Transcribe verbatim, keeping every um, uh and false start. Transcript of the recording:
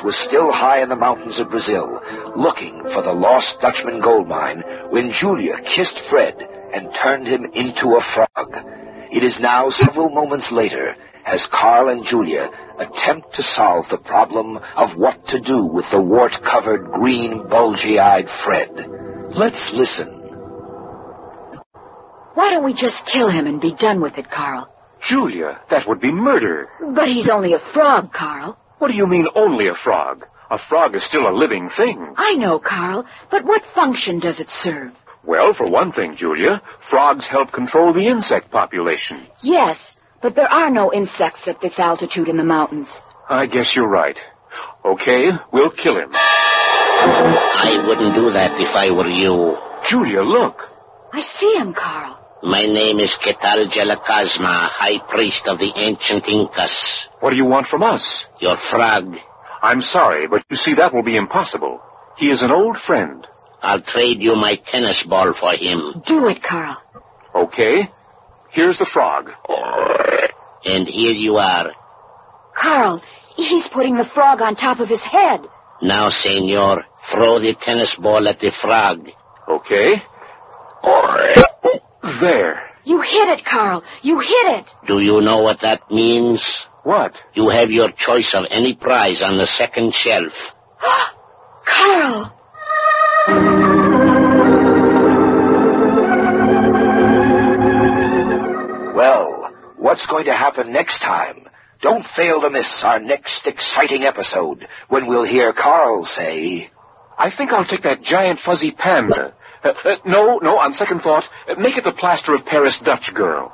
was still high in the mountains of Brazil, looking for the lost Dutchman gold mine, when Julia kissed Fred and turned him into a frog. It is now several moments later, as Carl and Julia attempt to solve the problem of what to do with the wart-covered, green, bulgy-eyed Fred. Let's listen. Why don't we just kill him and be done with it, Carl? Julia, that would be murder. But he's only a frog, Carl. What do you mean, only a frog? A frog is still a living thing. I know, Carl, but what function does it serve? Well, for one thing, Julia, frogs help control the insect population. Yes, but there are no insects at this altitude in the mountains. I guess you're right. Okay, we'll kill him. I wouldn't do that if I were you. Julia, look. I see him, Carl. My name is Quetal Gelacazma, High Priest of the ancient Incas. What do you want from us? Your frog. I'm sorry, but you see, that will be impossible. He is an old friend. I'll trade you my tennis ball for him. Do it, Carl. Okay. Here's the frog. And here you are. Carl, he's putting the frog on top of his head. Now, senor, throw the tennis ball at the frog. Okay. There. You hit it, Carl. You hit it. Do you know what that means? What? You have your choice of any prize on the second shelf. Carl! Well, what's going to happen next time? Don't fail to miss our next exciting episode, when we'll hear Carl say, I think I'll take that giant fuzzy panda. Uh, uh, no, no, on second thought, uh, make it the plaster of Paris Dutch girl.